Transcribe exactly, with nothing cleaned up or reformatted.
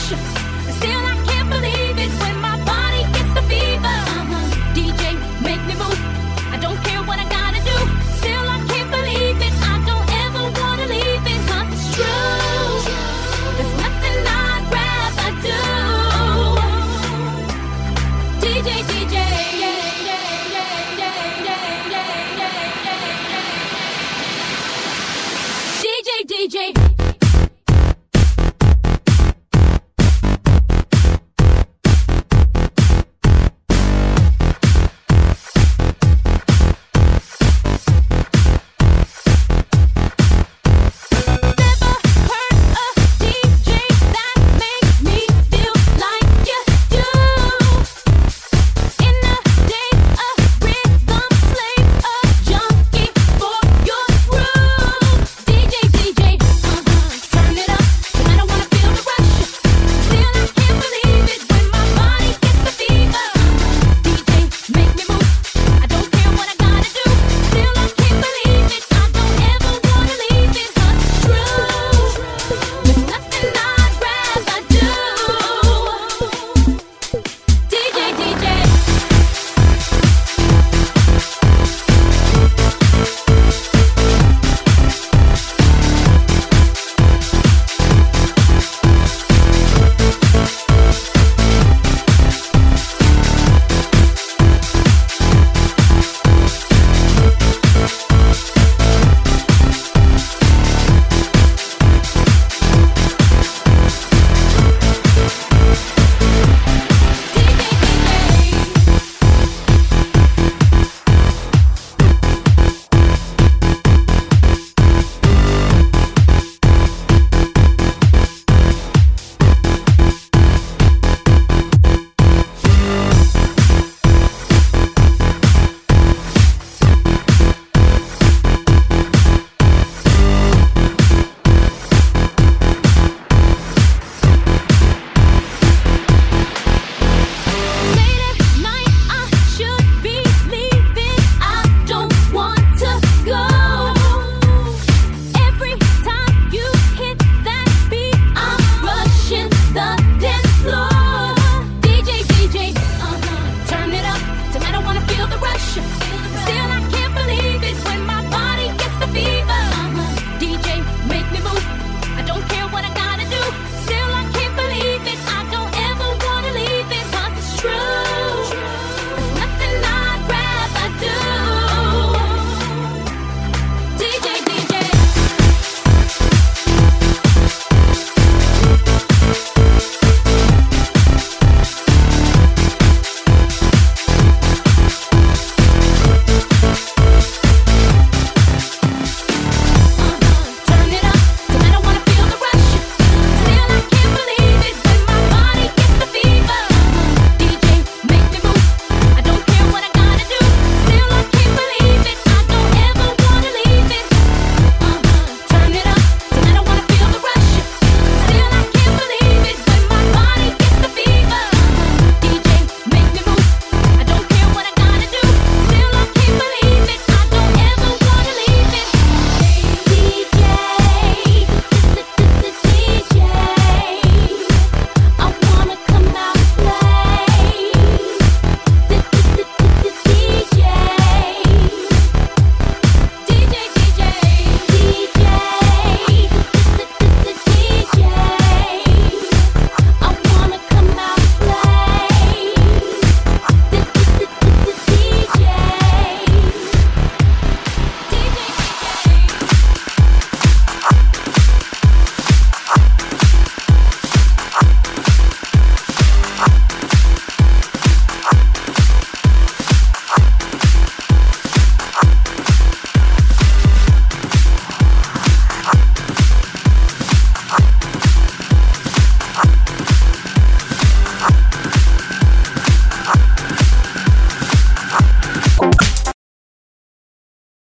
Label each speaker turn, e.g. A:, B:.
A: rush. Still I can't believe it when my body gets the fever. Uh-huh. D J, make me move. I don't care what I gotta do. Still I can't believe it. I don't ever wanna leave it, 'cause it's true. There's nothing I'd rather do. D J, D J, yeah, yeah, yeah, yeah, yeah, yeah, yeah, yeah, yeah. D J, D J.